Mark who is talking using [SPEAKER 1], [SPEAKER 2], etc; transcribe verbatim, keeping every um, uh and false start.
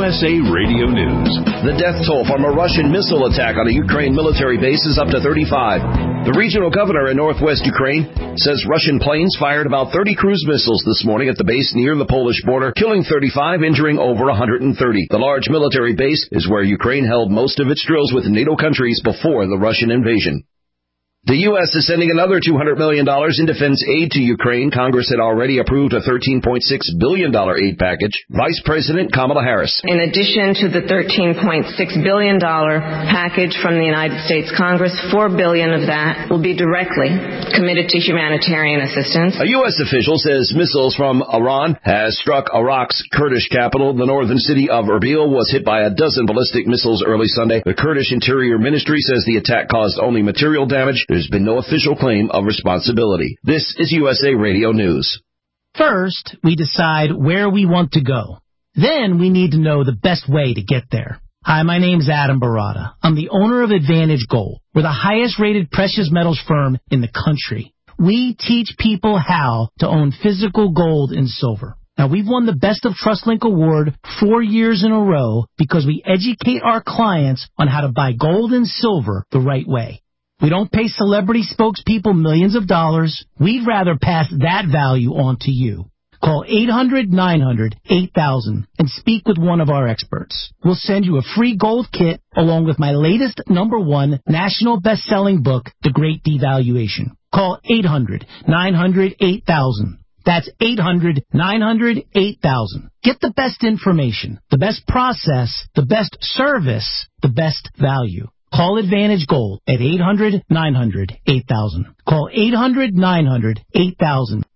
[SPEAKER 1] S A Radio News.
[SPEAKER 2] The death toll from a Russian missile attack on a Ukraine military base is up to thirty-five. The regional governor in northwest Ukraine says Russian planes fired about thirty cruise missiles this morning at the base near the Polish border, killing thirty-five, injuring over one hundred thirty. The large military base is where Ukraine held most of its drills with NATO countries before the Russian invasion. The U S is sending another two hundred million dollars in defense aid to Ukraine. Congress had already approved a thirteen point six billion dollars aid package. Vice President Kamala Harris.
[SPEAKER 3] In addition to the thirteen point six billion dollars package from the United States Congress, four billion dollars of that will be directly committed to humanitarian assistance.
[SPEAKER 2] A U S official says missiles from Iran has struck Iraq's Kurdish capital. The northern city of Erbil was hit by a dozen ballistic missiles early Sunday. The Kurdish Interior Ministry says the attack caused only material damage. There's been no official claim of responsibility. This is U S A Radio News.
[SPEAKER 4] First, we decide where we want to go. Then we need to know the best way to get there. Hi, my name's Adam Barada. I'm the owner of Advantage Gold. We're the highest-rated precious metals firm in the country. We teach people how to own physical gold and silver. Now, we've won the Best of TrustLink Award four years in a row because we educate our clients on how to buy gold and silver the right way. We don't pay celebrity spokespeople millions of dollars. We'd rather pass that value on to you. Call eight hundred nine hundred eight thousand and speak with one of our experts. We'll send you a free gold kit along with my latest number one national best-selling book, The Great Devaluation. Call eight hundred nine hundred eight thousand. That's eight hundred nine hundred eight thousand. Get the best information, the best process, the best service, the best value. Call Advantage Gold at eight hundred nine hundred eight thousand. Call eight hundred nine hundred eight thousand.